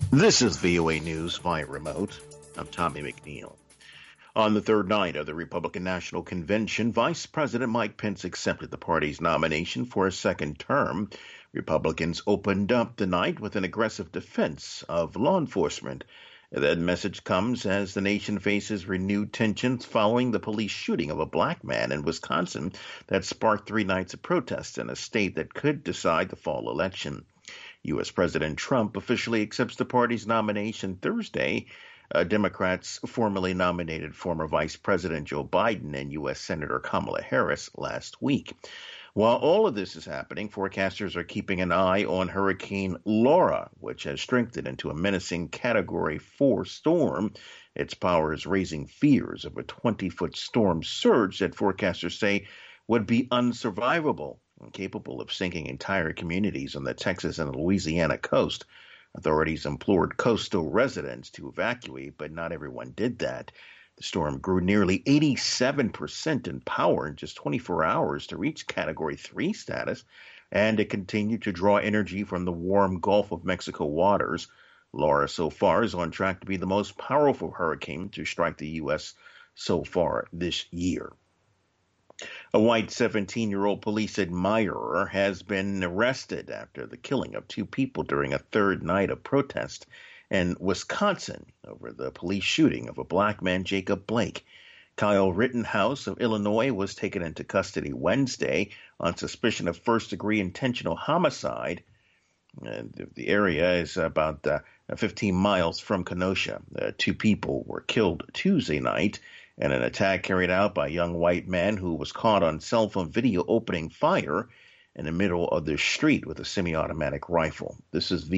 This is VOA News via remote. I'm Tommy McNeil. On the third night of the Republican National Convention, Vice President Mike Pence accepted the party's nomination for a second term. Republicans opened up the night with an aggressive defense of law enforcement. That message comes as the nation faces renewed tensions following the police shooting of a black man in Wisconsin that sparked 3 nights of protests in a state that could decide the fall election. U.S. President Trump officially accepts the party's nomination Thursday. Democrats formally nominated former Vice President Joe Biden and U.S. Senator Kamala Harris last week. While all of this is happening, forecasters are keeping an eye on Hurricane Laura, which has strengthened into a menacing Category 4 storm. Its power is raising fears of a 20-foot storm surge that forecasters say would be unsurvivable and capable of sinking entire communities on the Texas and Louisiana coast. Authorities implored coastal residents to evacuate, but not everyone did that. The storm grew nearly 87% in power in just 24 hours to reach Category 3 status, and it continued to draw energy from the warm Gulf of Mexico waters. Laura so far is on track to be the most powerful hurricane to strike the U.S. so far this year. A white 17-year-old police admirer has been arrested after the killing of 2 people during a third night of protest in Wisconsin over the police shooting of a black man, Jacob Blake. Kyle Rittenhouse of Illinois was taken into custody Wednesday on suspicion of first-degree intentional homicide. The area is about 15 miles from Kenosha. 2 people were killed Tuesday night in an attack carried out by a young white man who was caught on cell phone video opening fire in the middle of the street with a semi-automatic rifle. This is